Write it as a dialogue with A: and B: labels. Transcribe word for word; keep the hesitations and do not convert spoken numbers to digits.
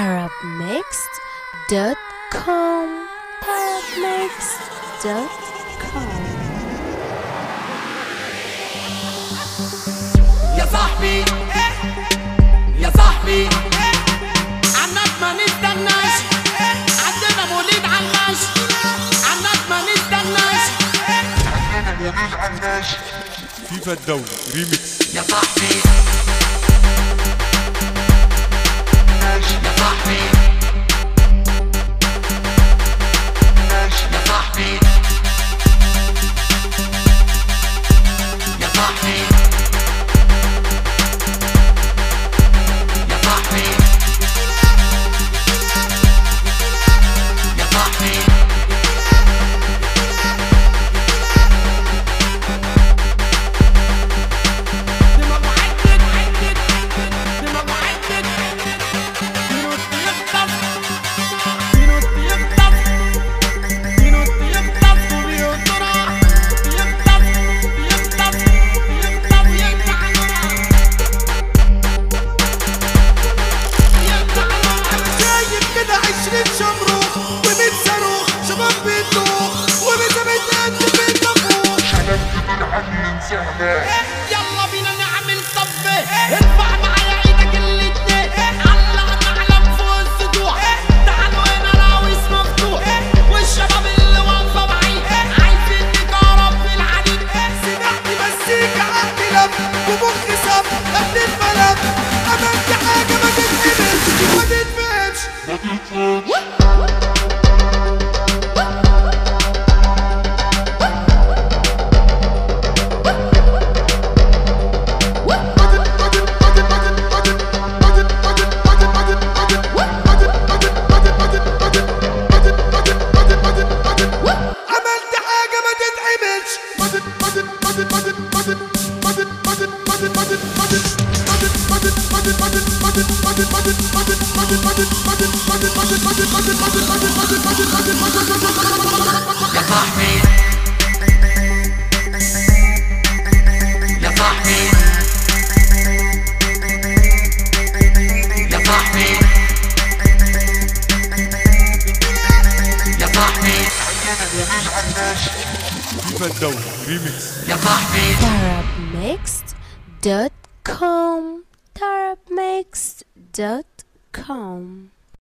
A: tarab mixed dot com tarab mixed dot com.
B: يا صاحبي يا صاحبي عنك ما نستناش، عندنا مولد عالماشي، عنك ما نستناش،
C: فيفا الدولي ريميكس.
B: يا صاحبي يا صاحبي يا صاحبي يا صاحبي يا صاحبي يا صاحبي دماغه عدت عدت دماغه عدت بينط يخطف بينط يخطف بينط يخطف وبينطرها يخطف يخطف يخطف يقطع انا شايف كده عشرين شمروخ ومية صاروخ شباب بيدوخ وبزبد قد بيطبخ يلا بينا نعمل صفة، ارفع معايا ايدك الاتنين، علق نعلم فوق السطوح، تعالوا هنا راويس مفتوح، والشباب اللي واقفة معي عايزين نجرب في الحديد. سمعت مزيكا عقلي لف ومخي صف قد الملف، عملت حاجة ما تتقبلش ما تتفهمش. عملت حاجة ما تتعملش. يا صاحبي يا صاحبي يا صاحبي يا صاحبي
C: فيفا الدولي ريميكس.
B: يا صاحبي
A: tarab mixed dot com tarab mixed dot com.